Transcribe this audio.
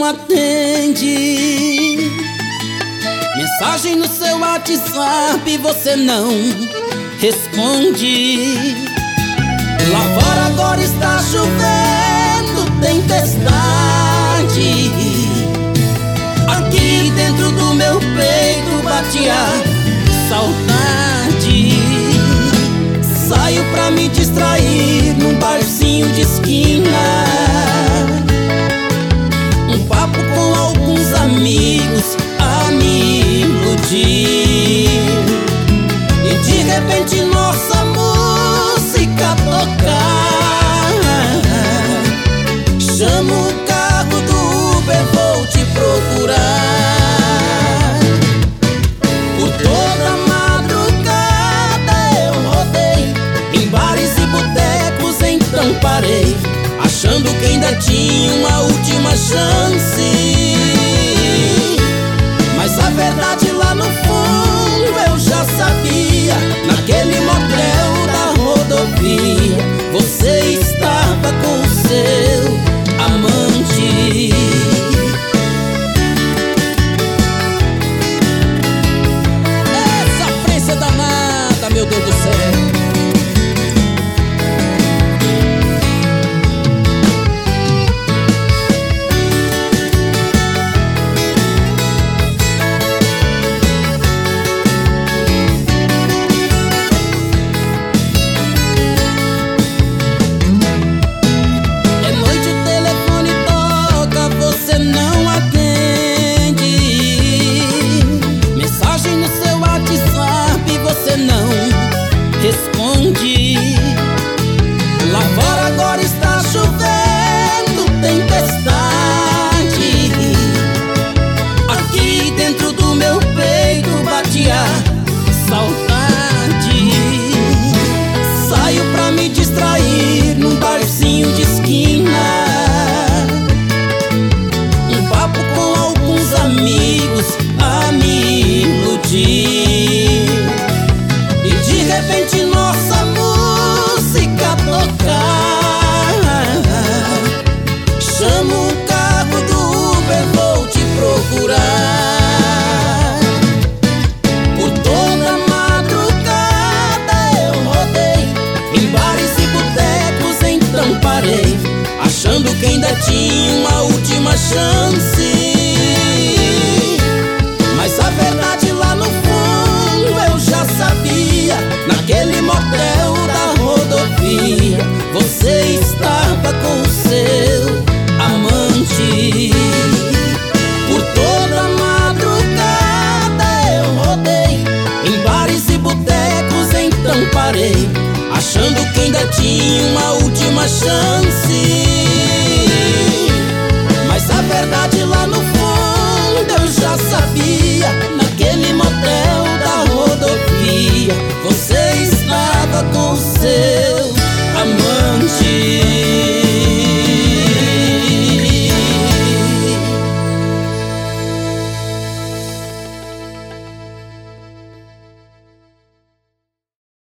não atende. Mensagem no seu WhatsApp você não responde. Lá fora agora está chovendo tempestade. Aqui dentro do meu peito bate a saudade. Saio pra me distrair num barzinho de esquina, um papo com alguns amigos a me iludir. E de repente nossa música tocar. Chamo o carro do Uber, vou te procurar. Por toda a madrugada eu rodei em bares e botecos, então parei, achando que ainda tinha uma última chance. Mas a verdade lá no fundo eu já sabia. Naquele motel da rodovia você estava com o seu amante. Essa frente é danada, meu Deus do céu. Responde. Lá fora agora está chovendo tempestade. Aqui dentro do meu peito bate a saudade. Saio pra me distrair num barzinho de esquina, um papo com alguns amigos a me iludir. E de repente nossa música tocar. Chamo o carro do Uber, vou te procurar. Por toda a madrugada eu rodei em bares e botecos, então parei, achando que ainda tinha uma última chance. Mas a verdade lá no fundo eu já sabia. Naquele motel da rodovia você estava com o seu amante. Por toda a madrugada eu rodei em bares e botecos, então parei, achando que ainda tinha uma última chance. Mas a verdade lá no fundo eu já sabia.